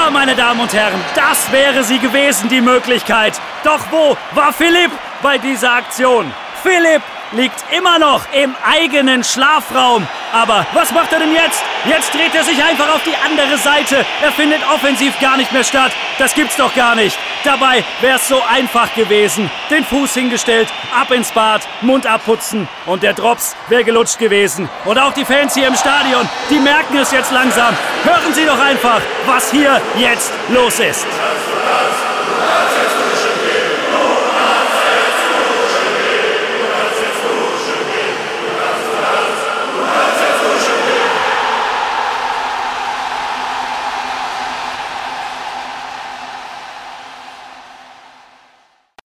Ja, meine Damen und Herren, das wäre sie gewesen, die Möglichkeit. Doch wo war Philipp bei dieser Aktion? Philipp liegt immer noch im eigenen Schlafraum. Aber was macht er denn jetzt? Jetzt dreht er sich einfach auf die andere Seite. Er findet offensiv gar nicht mehr statt. Das gibt's doch gar nicht. Dabei wäre es so einfach gewesen. Den Fuß hingestellt, ab ins Bad, Mund abputzen und der Drops wäre gelutscht gewesen. Und auch die Fans hier im Stadion, die merken es jetzt langsam. Hören Sie doch einfach, was hier jetzt los ist.